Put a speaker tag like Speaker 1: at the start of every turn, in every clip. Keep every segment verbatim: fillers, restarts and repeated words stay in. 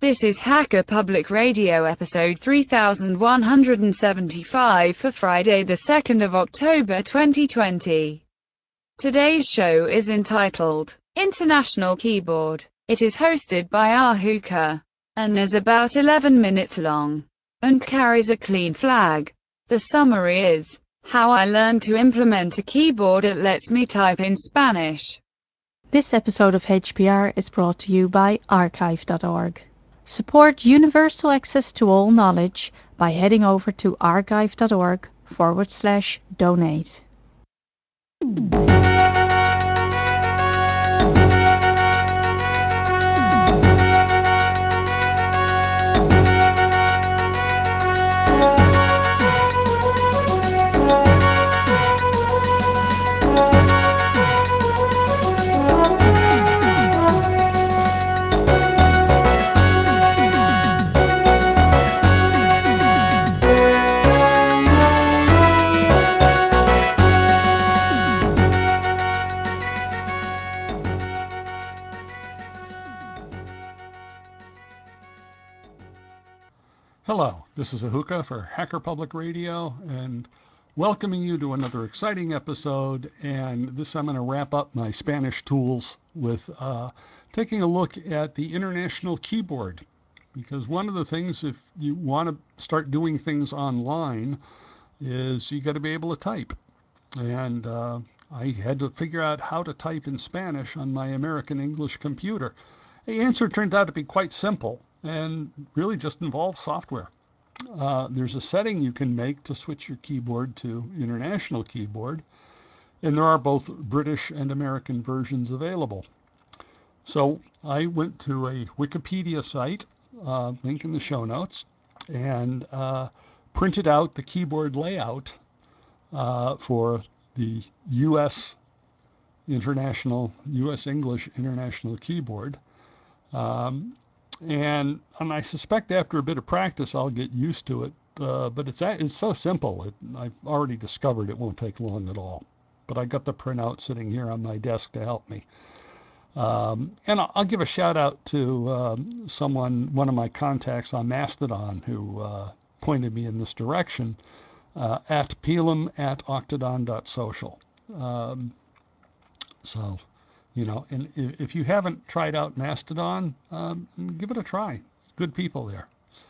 Speaker 1: This is Hacker Public Radio episode three thousand one hundred seventy-five for Friday the second of October twenty twenty. Today's show is entitled International Keyboard. It is hosted by Ahuka and is about eleven minutes long and carries a clean flag. The summary is how I learned to implement a keyboard that lets me type in Spanish.
Speaker 2: This episode of H P R is brought to you by archive dot org. Support universal access to all knowledge by heading over to archive dot org forward slash donate.
Speaker 3: Hello, this is Ahuka for Hacker Public Radio and welcoming you to another exciting episode. And this I'm going to wrap up my Spanish tools with uh, taking a look at the International Keyboard. Because one of the things, if you want to start doing things online, is you got to be able to type. And uh, I had to figure out how to type in Spanish on my American English computer. The answer turned out to be quite simple and really just involves software. Uh, there's a setting you can make to switch your keyboard to international keyboard, and there are both British and American versions available. So I went to a Wikipedia site, uh, link in the show notes, and uh, printed out the keyboard layout uh, for the U S International, U S English International Keyboard. Um, and, and I suspect after a bit of practice I'll get used to it, uh, but it's it's so simple. It, I've already discovered it won't take long at all. But I got the printout sitting here on my desk to help me. Um, and I'll, I'll give a shout out to um, someone, one of my contacts on Mastodon, who uh, pointed me in this direction, uh, at Pelham at octodon dot social. Um, so, you know, and if you haven't tried out Mastodon, um, give it a try. It's good people there.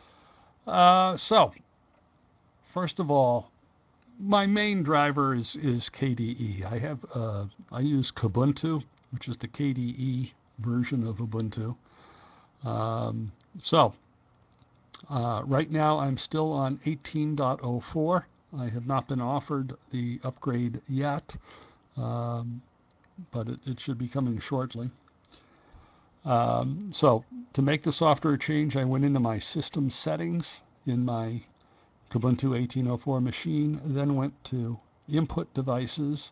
Speaker 3: Uh, so, first of all, my main driver is, is K D E. I have uh, I use Kubuntu, which is the K D E version of Ubuntu. Um, so, uh, right now I'm still on eighteen point oh four. I have not been offered the upgrade yet, um, but it, it should be coming shortly. Um, so to make the software change, I went into my system settings in my Kubuntu eighteen oh four machine, then went to input devices,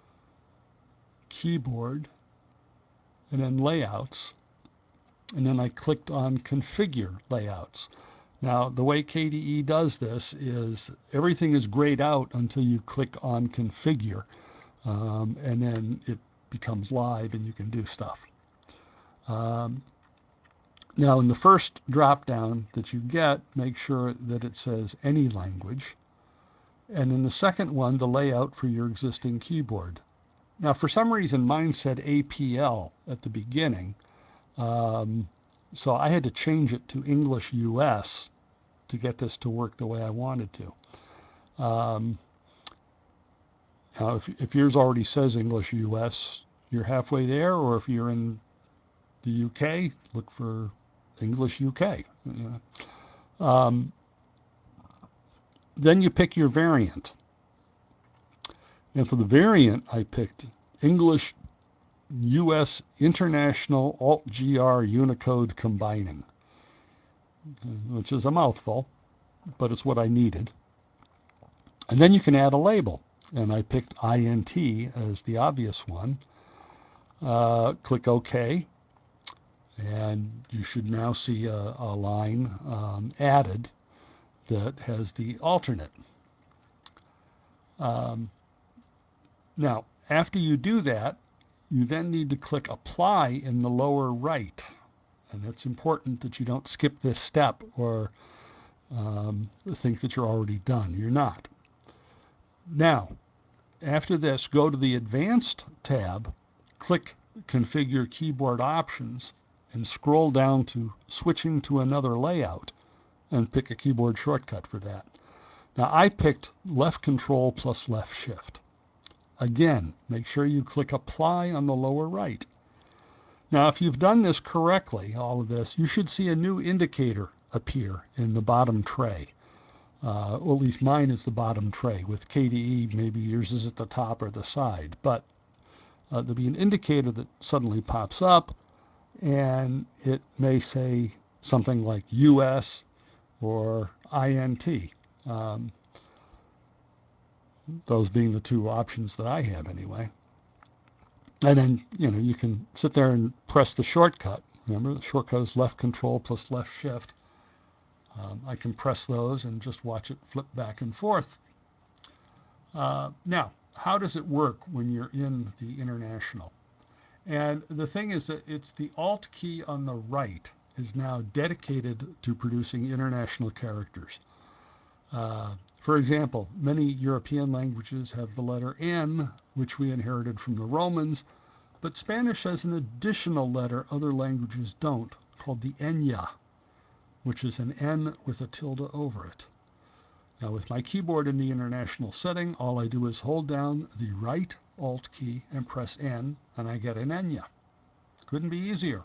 Speaker 3: keyboard, and then layouts. And then I clicked on configure layouts. Now, the way K D E does this is everything is grayed out until you click on configure, um, and then it becomes live and you can do stuff. Um, Now, in the first drop-down that you get, make sure that it says any language. And in the second one, the layout for your existing keyboard. Now, for some reason, mine said A P L at the beginning. Um, so I had to change it to English U S to get this to work the way I wanted to. Um, now, if, if yours already says English U S, you're halfway there. Or if you're in the U K, look for English U K. You know. Um, then you pick your variant. And for the variant, I picked English U S International Alt-G R Unicode Combining, which is a mouthful, but it's what I needed. And then you can add a label. And I picked I N T as the obvious one. Uh, click OK. And you should now see a, a line um, added that has the alternate. Um, now, after you do that, you then need to click Apply in the lower right. And it's important that you don't skip this step or um, think that you're already done. You're not. Now, after this, go to the Advanced tab, click Configure Keyboard Options, and scroll down to Switching to Another Layout, and pick a keyboard shortcut for that. Now, I picked left control plus left shift. Again, make sure you click Apply on the lower right. Now, if you've done this correctly, all of this, you should see a new indicator appear in the bottom tray. Uh, or at least mine is the bottom tray. With K D E, maybe yours is at the top or the side. But uh, there'll be an indicator that suddenly pops up, and it may say something like U S or I N T. Um, those being the two options that I have anyway. And then, you know, you can sit there and press the shortcut. Remember, the shortcut is left control plus left shift. Um, I can press those and just watch it flip back and forth. Uh, now, how does it work when you're in the International? And the thing is that it's the Alt key on the right is now dedicated to producing international characters. Uh, for example, many European languages have the letter N, which we inherited from the Romans, but Spanish has an additional letter other languages don't, called the Enya, which is an N with a tilde over it. Now, with my keyboard in the International setting, all I do is hold down the right Alt key and press N, and I get an Enya. Couldn't be easier.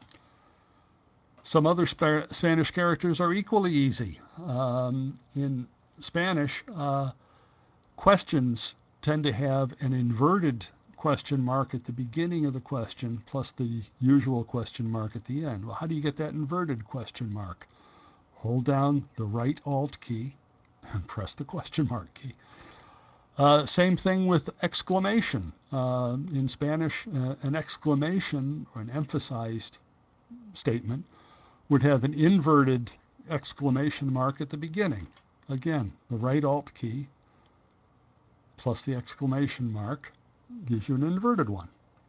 Speaker 3: Some other Sp- Spanish characters are equally easy. Um, in Spanish, uh, questions tend to have an inverted question mark at the beginning of the question plus the usual question mark at the end. Well, how do you get that inverted question mark? Hold down the right Alt key and press the question mark key. Uh, same thing with exclamation. Uh, in Spanish, uh, an exclamation or an emphasized statement would have an inverted exclamation mark at the beginning. Again, the right Alt key plus the exclamation mark gives you an inverted one.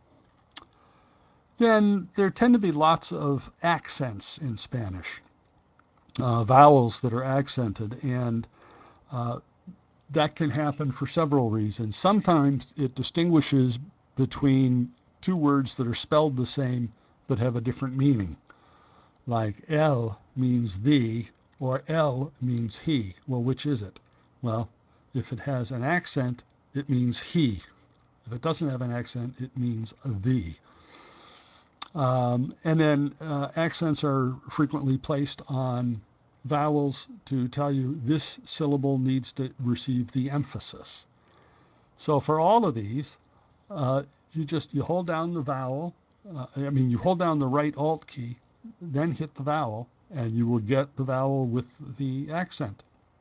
Speaker 3: Then there tend to be lots of accents in Spanish, uh, vowels that are accented, and uh, that can happen for several reasons. Sometimes it distinguishes between two words that are spelled the same but have a different meaning. Like el means the, or el means he. Well, which is it? Well, if it has an accent, it means he. If it doesn't have an accent, it means the. Um, and then uh, accents are frequently placed on vowels to tell you this syllable needs to receive the emphasis. So for all of these, uh, you just, you hold down the vowel, uh, I mean, you hold down the right Alt key, then hit the vowel, and you will get the vowel with the accent.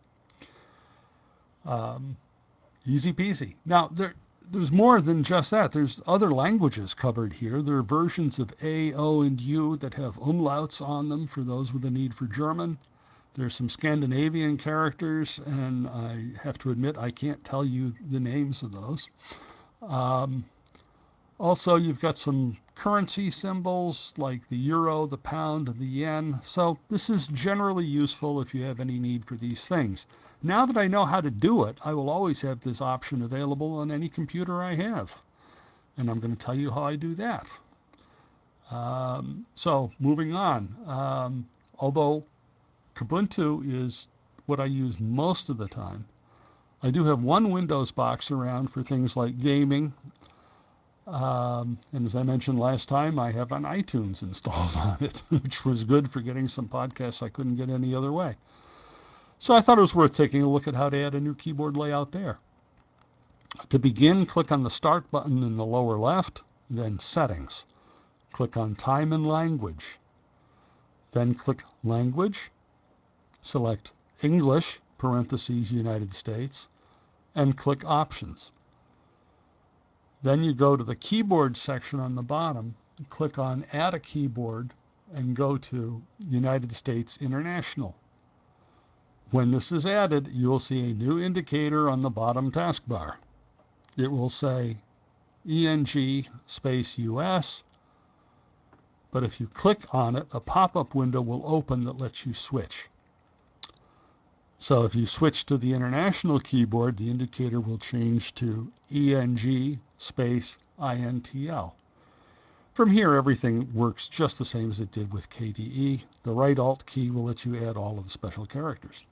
Speaker 3: Um, easy peasy. Now, there, there's more than just that. There's other languages covered here. There are versions of A, O, and U that have umlauts on them for those with a need for German. There's some Scandinavian characters, and I have to admit I can't tell you the names of those. Um, Also, you've got some currency symbols like the euro, the pound, and the yen. So this is generally useful if you have any need for these things. Now that I know how to do it, I will always have this option available on any computer I have. And I'm going to tell you how I do that. Um, so moving on. Um, although Kubuntu is what I use most of the time, I do have one Windows box around for things like gaming. Um, and as I mentioned last time, I have an iTunes installed on it, which was good for getting some podcasts I couldn't get any other way. So I thought it was worth taking a look at how to add a new keyboard layout there. To begin, click on the Start button in the lower left, then Settings. Click on Time and Language. Then click Language, select English, parentheses, United States, and click Options. Then you go to the keyboard section on the bottom, click on Add a Keyboard, and go to United States International. When this is added, you will see a new indicator on the bottom taskbar. It will say E N G space U S, but if you click on it, a pop-up window will open that lets you switch. So if you switch to the international keyboard, the indicator will change to E N G space I N T L. From here, everything works just the same as it did with K D E. The right Alt key will let you add all of the special characters.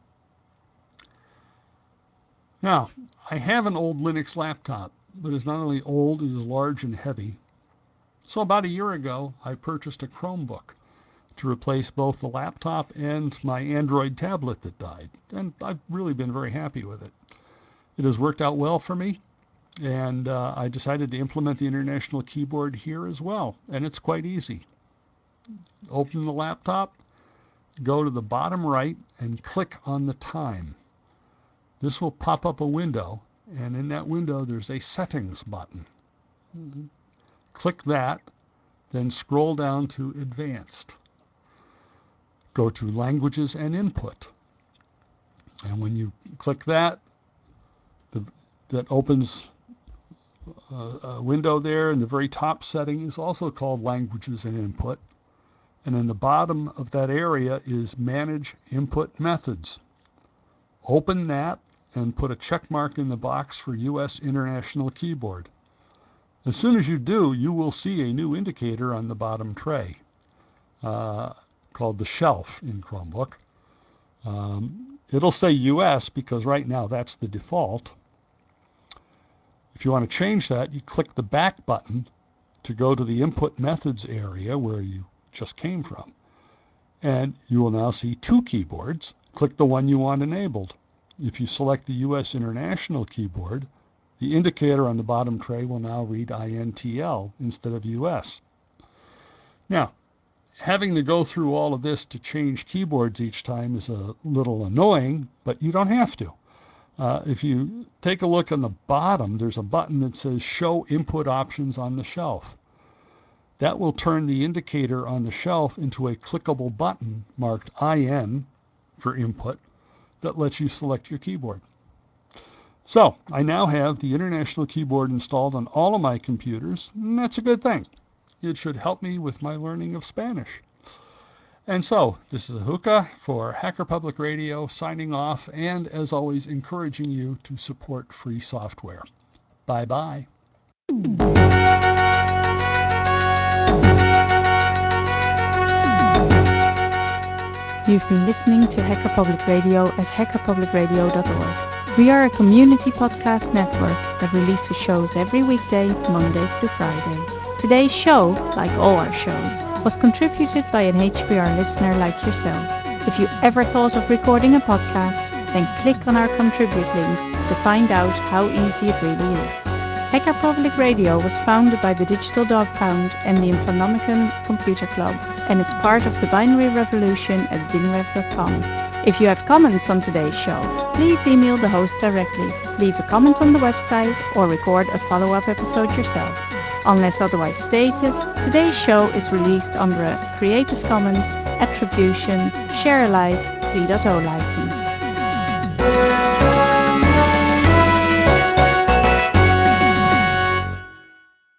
Speaker 3: Now, I have an old Linux laptop, but it's not only old, it is large and heavy. So about a year ago, I purchased a Chromebook to replace both the laptop and my Android tablet that died. And I've really been very happy with it. It has worked out well for me, and uh, I decided to implement the international keyboard here as well. And it's quite easy. Open the laptop, go to the bottom right, and click on the time. This will pop up a window, and in that window there's a settings button. Mm-hmm. Click that, then scroll down to advanced. Go to languages and input. And when you click that, the, that opens a, a window there, and the very top setting is also called languages and input. And in the bottom of that area is manage input methods. Open that and put a check mark in the box for U S International Keyboard. As soon as you do, you will see a new indicator on the bottom tray uh, called the shelf in Chromebook. Um, it'll say U S because right now that's the default. If you want to change that, you click the back button to go to the input methods area where you just came from. And you will now see two keyboards. Click the one you want enabled. If you select the U S International keyboard, the indicator on the bottom tray will now read I N T L instead of U S. Now, having to go through all of this to change keyboards each time is a little annoying, but you don't have to. Uh, if you take a look on the bottom, there's a button that says Show Input Options on the Shelf. That will turn the indicator on the shelf into a clickable button marked I N for input that lets you select your keyboard. So I now have the International Keyboard installed on all of my computers, and that's a good thing. It should help me with my learning of Spanish. And so, this is Ahuka for Hacker Public Radio signing off, and as always, encouraging you to support free software. Bye-bye.
Speaker 2: You've been listening to Hacker Public Radio at hacker public radio dot org. We are a community podcast network that releases shows every weekday, Monday through Friday. Today's show, like all our shows, was contributed by an H P R listener like yourself. If you ever thought of recording a podcast, then click on our Contribute link to find out how easy it really is. Hacker Public Radio was founded by the Digital Dog Pound and the Infonomicon Computer Club and is part of the Binary Revolution at binrev dot com. If you have comments on today's show, please email the host directly, leave a comment on the website, or record a follow-up episode yourself. Unless otherwise stated, today's show is released under a Creative Commons Attribution Share Alike three point oh license.